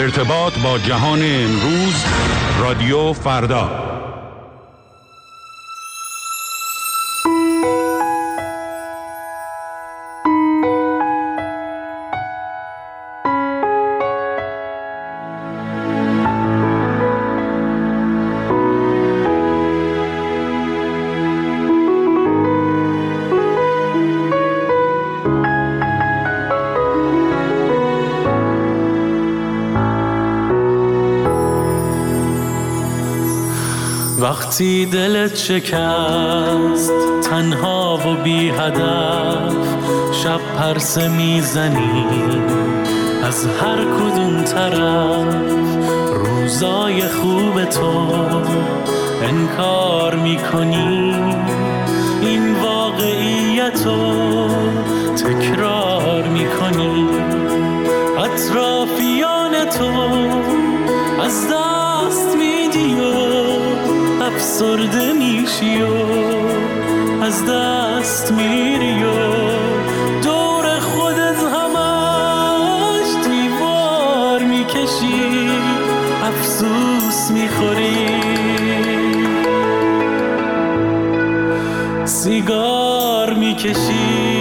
ارتباط با جهان امروز، رادیو فردا. وقتی دلت شکست، تنها و بی هدف، شب پرسه میزنی از هر کدوم طرف. روزای خوب تو انکار میکنی، این واقعیتو تکرار میکنی. اطرافیان تو از دست میدی و افسرده میشی و از دست میری و دور خودت همش دیوار میکشی، افسوس میخوری، سیگار میکشی.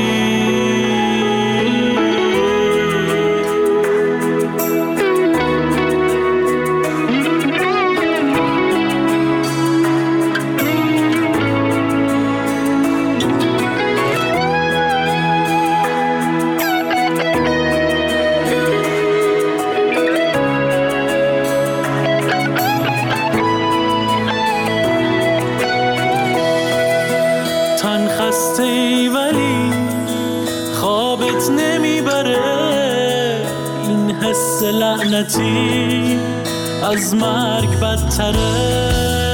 لعنتی از مرگ بدتره.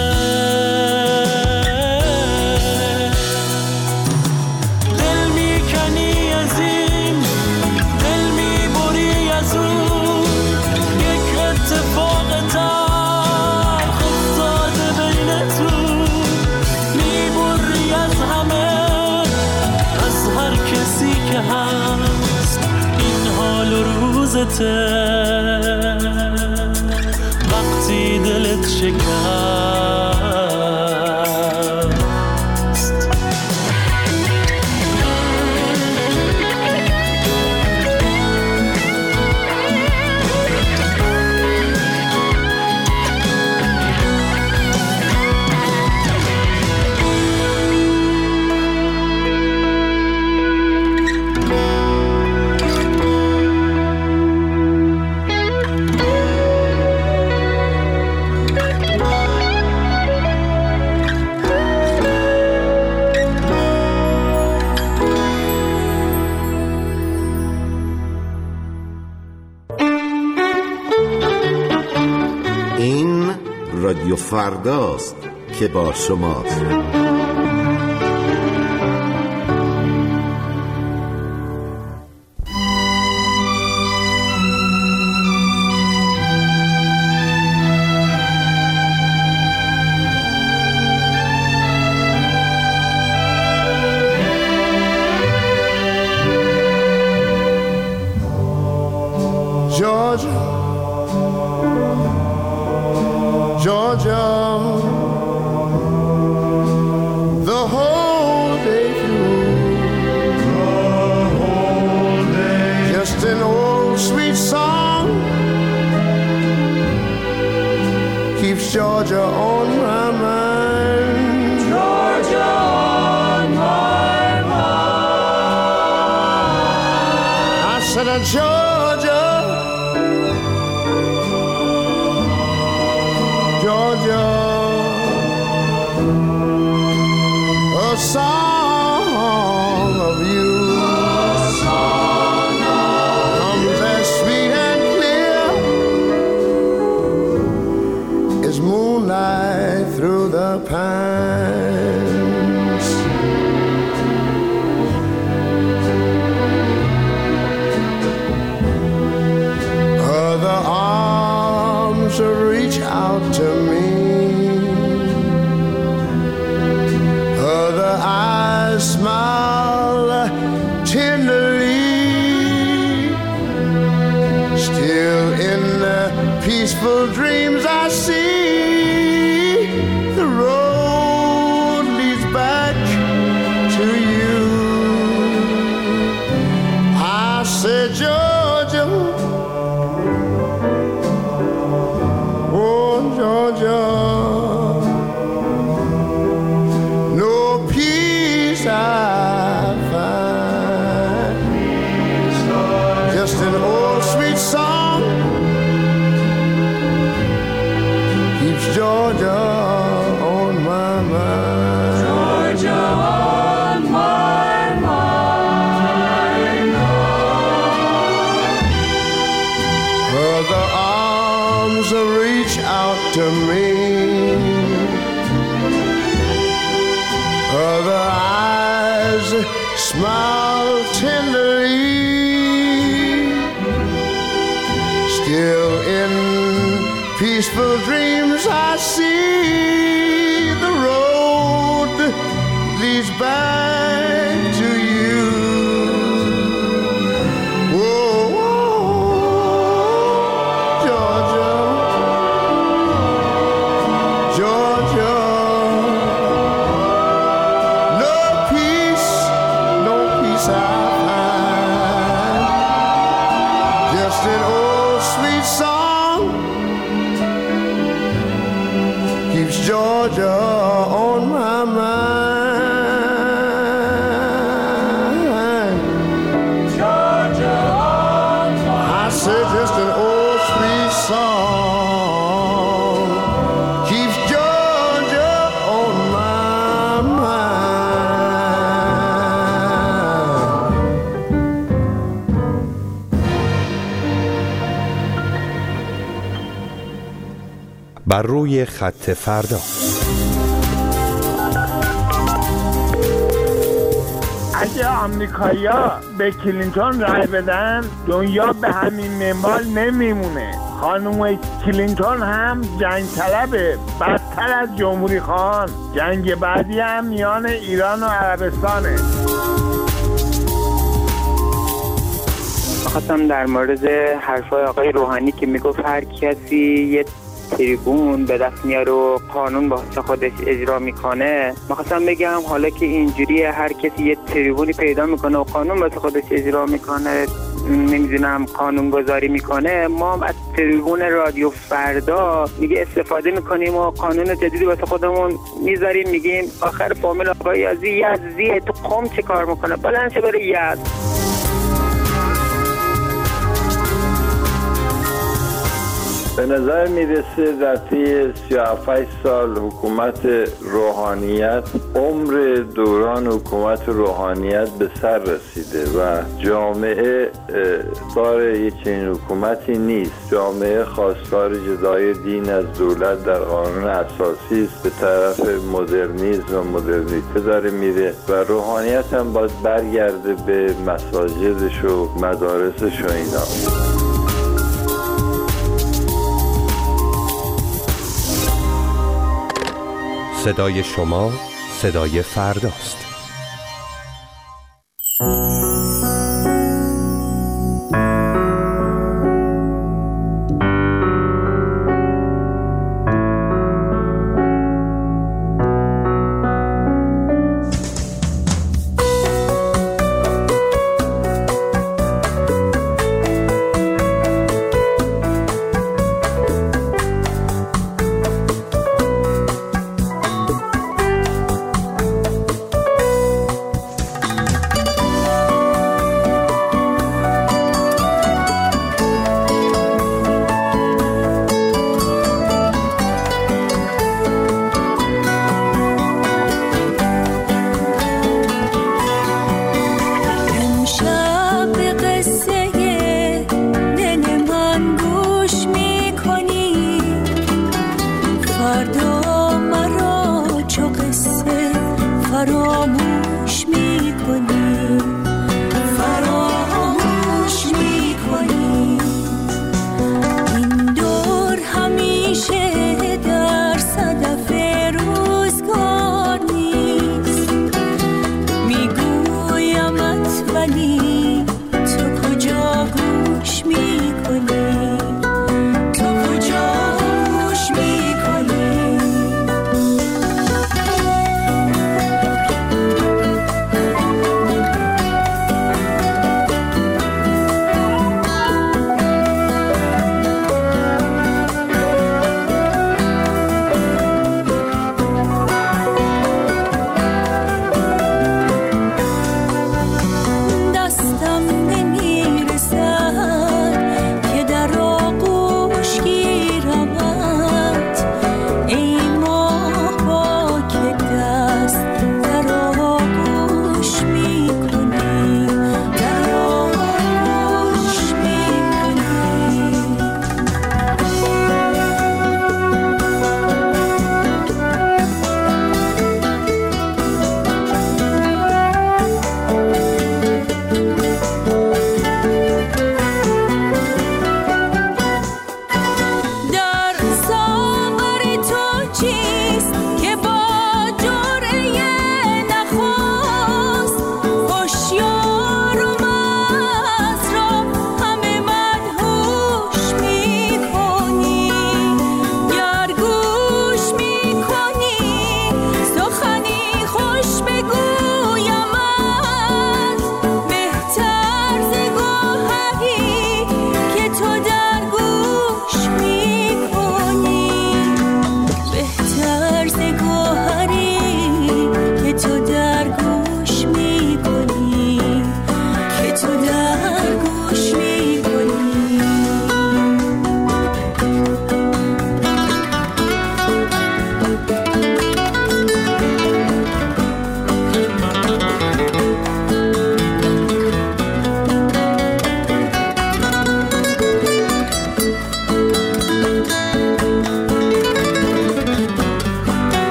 دل میکنی از این، دل میبری از اون، یک اتفاق تلخ افتاده بینتون. میبری از همه، از هر کسی که هست، این حال و روزته. وقتی دلت شکست، رادیو فرداست که با شماست. Georgia, the whole day through, just an old sweet song keeps Georgia on my mind. Georgia on my mind. I said, Georgia, Georgia, a song of you, comes as sweet and clear as moonlight through the pines. Other arms reach out to me, other eyes smile tenderly, still in the peaceful dreams I see, the road leads back to you. I said, Georgia, oh Georgia, no peace I find, just an old sweet song keeps Georgia on my mind. Georgia on my mind. Other arms reach out to me, other eyes smile tenderly. Still in peaceful dreams I see, the road leads back to you. Whoa, whoa, Georgia, Georgia, no peace I find, just an old sweet song keeps Georgia on my mind. Georgia on my I said just an old sweet song keeps Georgia on my mind. بر روی خط فردا. اگه آمریکایی‌ها به کلینتون رای بدن دنیا به همین منوال نمیمونه. خانم کلینتون هم جنگ طلبه، بدتر از جمهوری خان. جنگ بعدی هم میان ایران و عربستانه. خواستم در مورد حرفای آقای روحانی که میگفت هر کسی یه تریبون به دست میاره و قانون واسه خودش اجرا میکنه. میخواستم بگم حالا که اینجوریه هر کسی یه تریبونی پیدا میکنه و قانون واسه خودش اجرا میکنه، نمیدونم قانون گذاری میکنه، ما هم از تریبون رادیو فردا میگه استفاده میکنیم و قانون جدیدی واسه خودمون میذاریم، میگیم آخر فامیل آقای یزدیه تو قم چه کار میکنه، بلند شه بره یزد. به نظر میرسه در طی 37 سال حکومت روحانیت، عمر دوران حکومت روحانیت به سر رسیده و جامعه دار یک چنین حکومتی نیست. جامعه خواستار جدای دین از دولت در قانون اساسی است، به طرف مدرنیسم و مدرنیته داره میره و روحانیت هم باید برگرده به مساجدش و مدارسش و اینا. صدای شما صدای فرداست.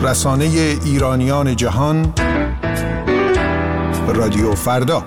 رسانه ایرانیان جهان، رادیو فردا.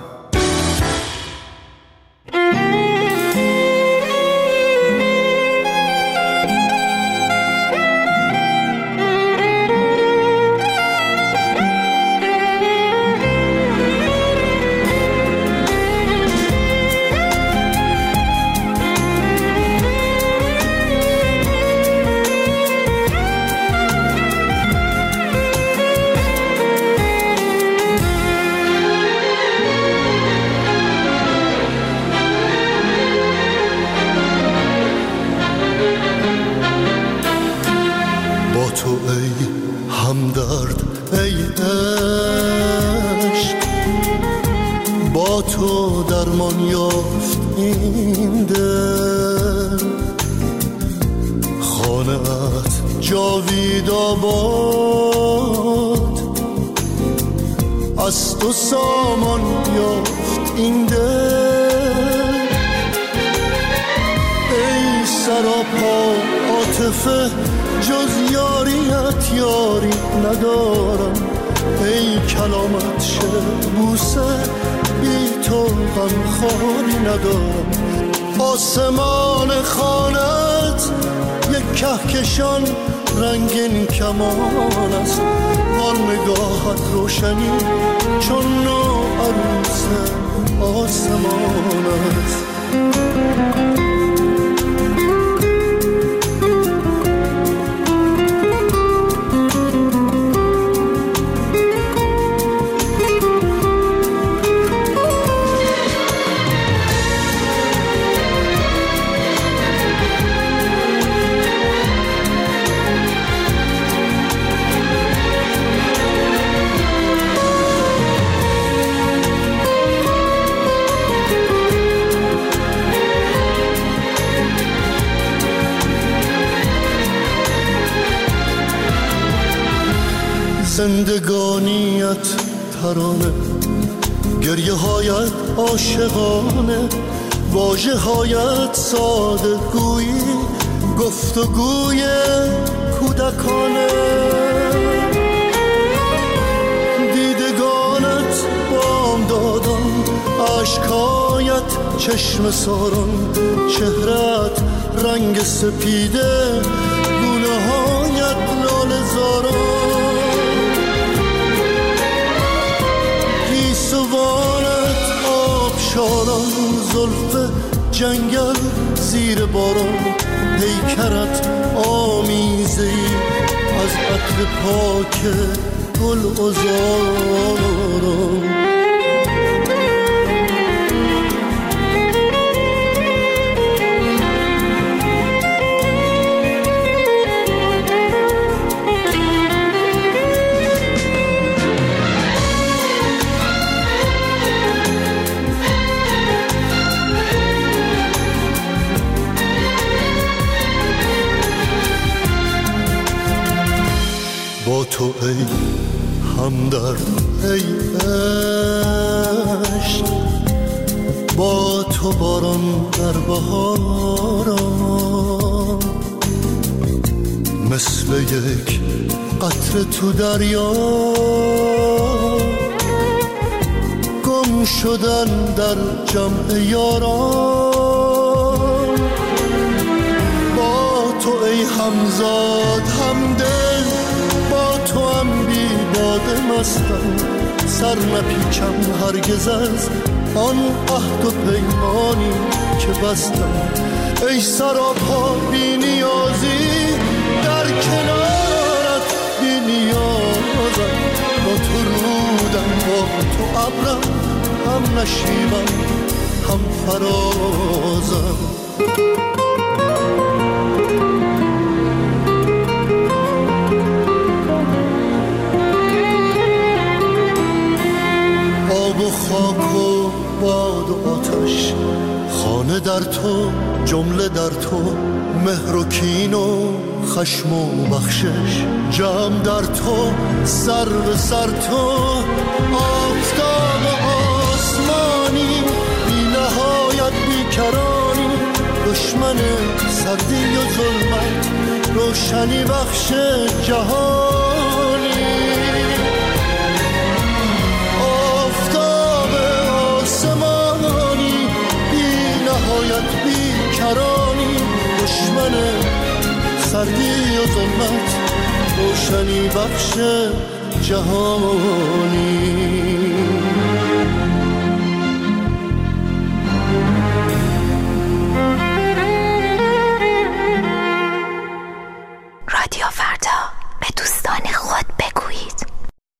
از تو سامان یافت این دل، ای سراپا عاطفه جز یاریت یاری ندارم، ای کلامت شعر بوسه بی تو غمخواری ندارم. آسمان خانت یک کهکشان رنگین کمان است، آن نگاهت روشنی چون نو عروس آسمان است. زندگانیت ترانه، گریه هایت عاشقانه، واژه هایت ساده گویی، گفتگوی کودکانه. دیدگانت بام دادم، عشقایت چشم ساران، چهرت رنگ سپیده، گونه هایت لاله زاران. سوانت آبشاران، زلف جنگل زیر باران، پیکرت آمیزه‌ای از عطر پاک گل عذاران. با تو ای همدرد ای عشق، با تو باران در بهاران، مثل یک قطره تو دریا گم شدن در جمع یاران. با تو ای همزاد همدل، با تو هم بی باده مستم، سر نپیچم هرگز از آن عهد و پیمانی که بستم. ای سراپا بی نیازی، در کنارت بی نیازم، با تو رودم، با تو ابرم، هم نشیبم هم فرازم. آب و خاک و باد و آتش، خانه در تو، جمله در تو، مهر و کین و خشم و بخشش، جمع در تو، سر به سر تو، آفتاب آسمانی، بی نهایت بیکرانی، دشمن سردی و ظلمت، روشنی بخش جهانی. محمد روشنی بخش جهانی. رادیو فردا، به دوستان خود بگویید.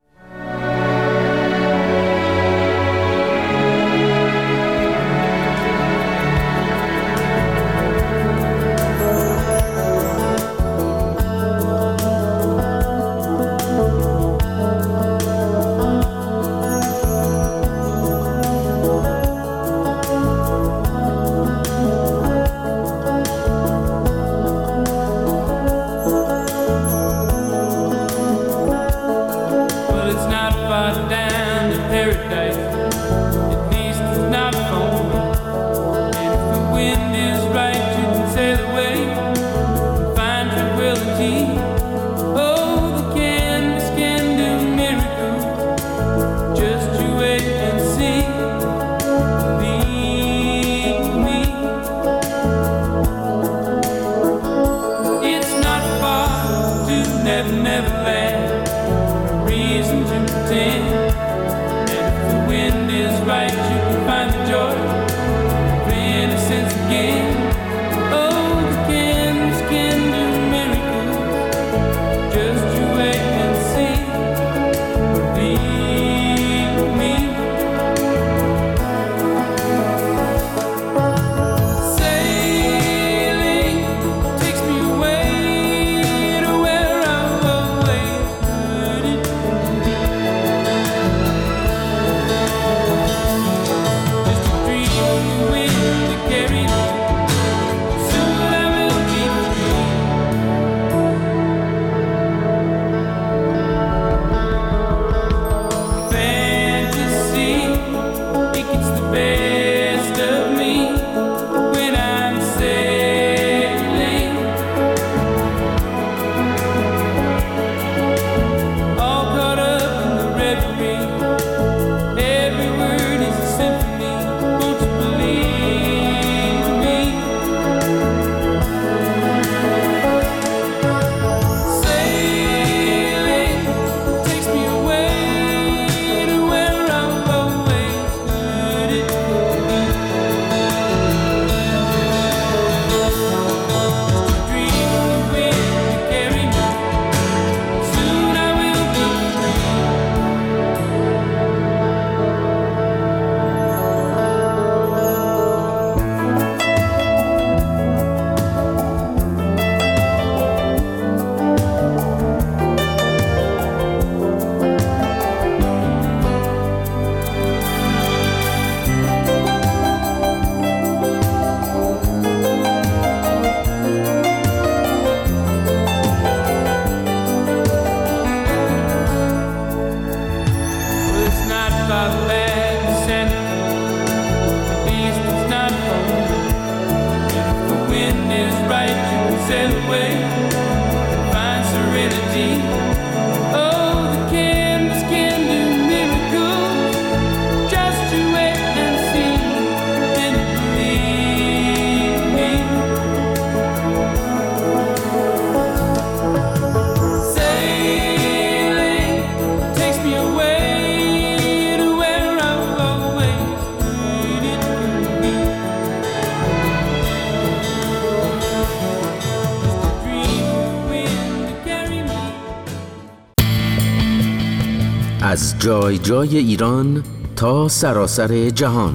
از جای جای ایران تا سراسر جهان،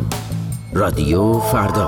رادیو فردا.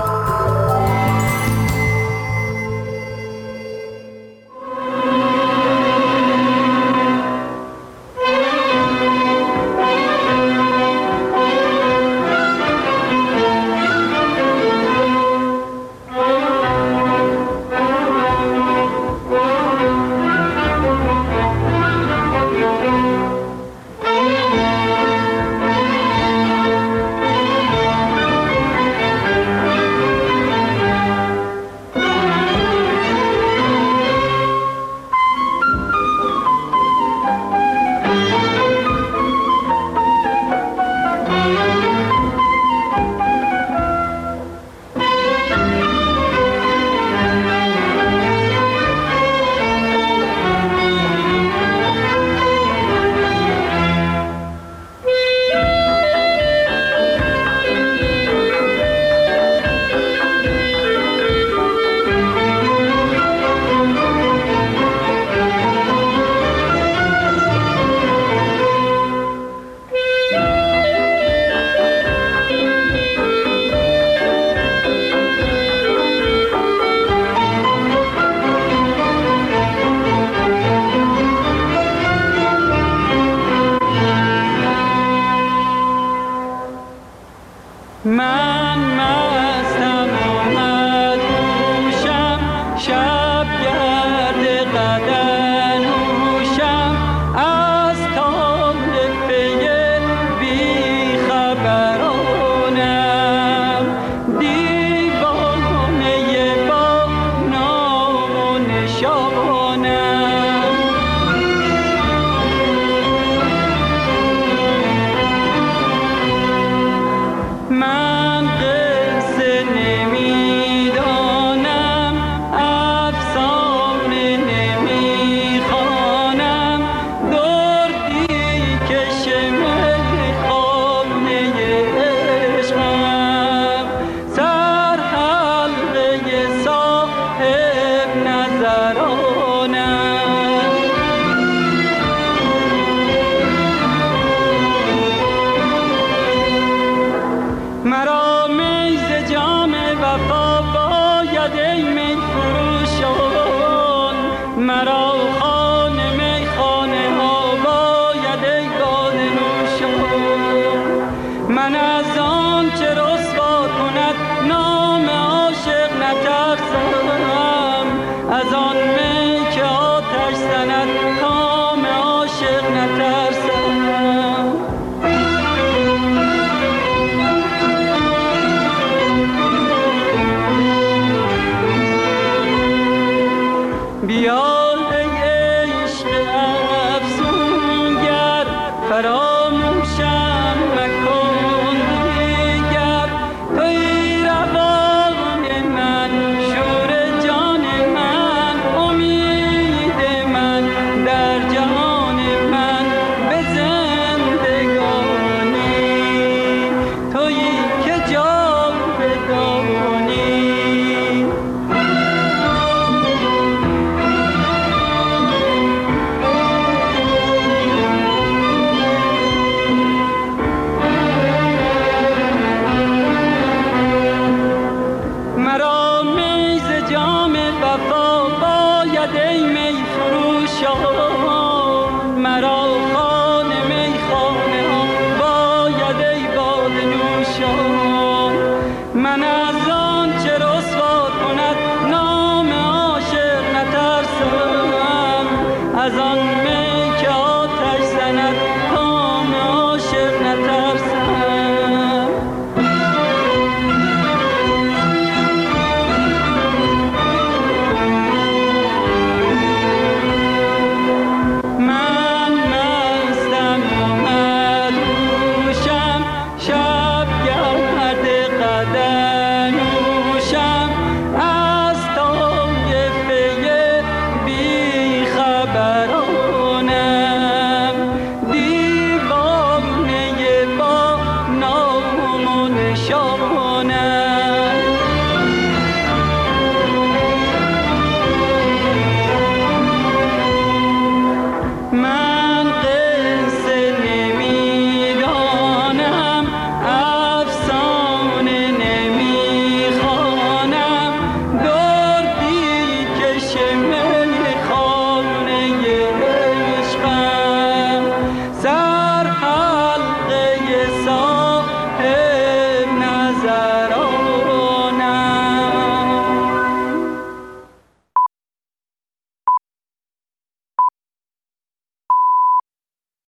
فرا